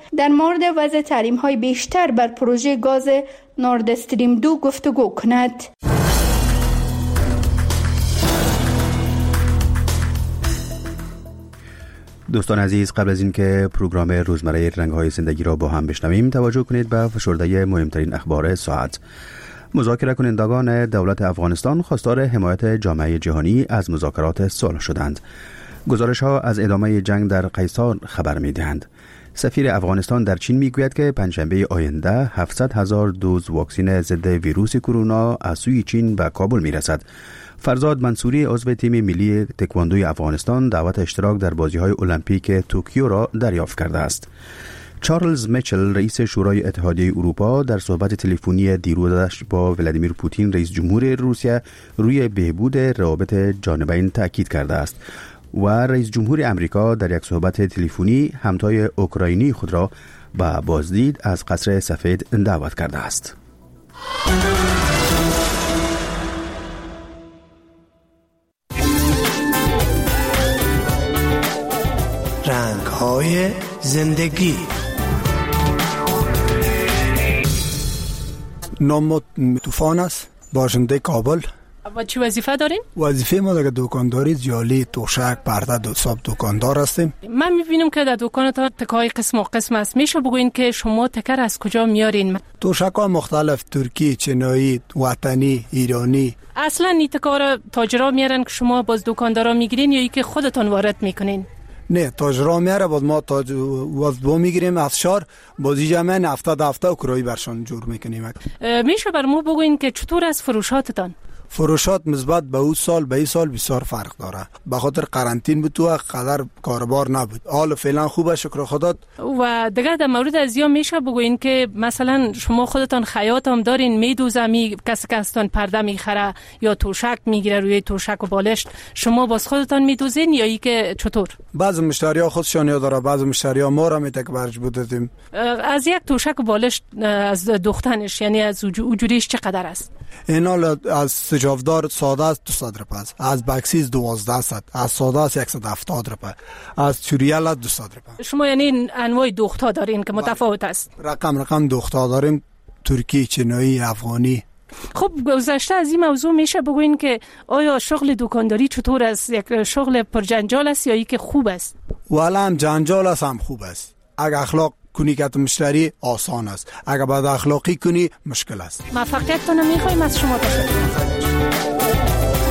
در مورد وضع تحریم‌های بیشتر بر پروژه گاز نورد استریم 2 گفتگو کند. دوستان عزیز، قبل از اینکه پروگرام روزمره رنگ‌های زندگی را با هم بشنویم، توجه کنید به فشرده مهمترین اخبار ساعت. مذاکره کنندگان دولت افغانستان خواستار حمایت جامعه جهانی از مذاکرات صلح شدند. گزارش‌ها از ادامه جنگ در قیصار خبر می‌دهند. سفیر افغانستان در چین میگوید که پنجشنبه آینده 700,000 دوز واکسن ضد ویروس کرونا از سوی چین به کابل میرسد. فرزاد منصوری عضو تیم ملی تکواندوی افغانستان دعوت اشتراک در بازی‌های المپیک توکیو را دریافت کرده است. چارلز میچل رئیس شورای اتحادیه اروپا در صحبت تلفنی دیروزش با ولادیمیر پوتین رئیس جمهور روسیه روی بهبود روابط جانبین تاکید کرده است و رئیس جمهور امریکا در یک صحبت تلفنی همتای اوکراینی خود را به بازدید از قصر سفید دعوت کرده است. رنگ‌های زندگی. نام طوفان است، باشنده کابل. و چی وظیفه دارین؟ وظیفه ما در دکانداری جالی، توشک، پرده صاحب دکاندار هستیم. من میبینم که در دکانتان تکای قسم و قسم است. میشه بگوین که شما تکر از کجا میارین؟ توشک ها مختلف، ترکی، چینایی، وطنی، ایرانی. اصلا این تکار تاجرا میارن که شما باز دکاندارا میگیرین یا ای که خودتان وارد میکنین؟ نه، تاجرا میاره، باز ما وزبا میگیریم از شهر، بازی جمعه هفته اکرایی برشان جور میکنیم. میشه بر ما بگوین که چطور از فروشاتتان؟ فروشات نسبت به اون سال به این سال بسیار فرق داره، به خاطر قرنطین بود و قدر کاربار نبود. حال فعلا خوبه، شکر خدا. و دیگه در مورد از یا میشه بگوین که مثلا شما خودتان خیاط هم دارین، میدوزه کسی که استان پرده میخره یا توشک میگیره روی توشک و بالشت، شما باز خودتان میدوزین یا ای که چطور؟ بعضی مشتری‌ها خودشان یاد داره، بعضی مشتری‌ها ما را میتکبرج بودیم. از یک توشک و بالشت از دختنش یعنی از وجودیش چقدر است؟ اینا از سجافدار ساده است 200 روپیه، از بکسیز 1200، از ساده است 170 روپیه، از چوریال 200 روپیه. شما یعنی انواع دوخت‌ها دارین که متفاوت است؟ رقم دوخت‌ها داریم، ترکی، چینایی، افغانی. خب گذشته از این موضوع میشه بگوین که آیا شغل دکانداری چطور است؟ یک شغل پر جنجال است یا ای که خوب است؟ والا هم جنجال است هم خوب است. اگه اخلاق کنی که مشتری آسان است، اگه بد اخلاقی کنی مشکل است. موفقیت تو نمیخوایم از شما. تشکر.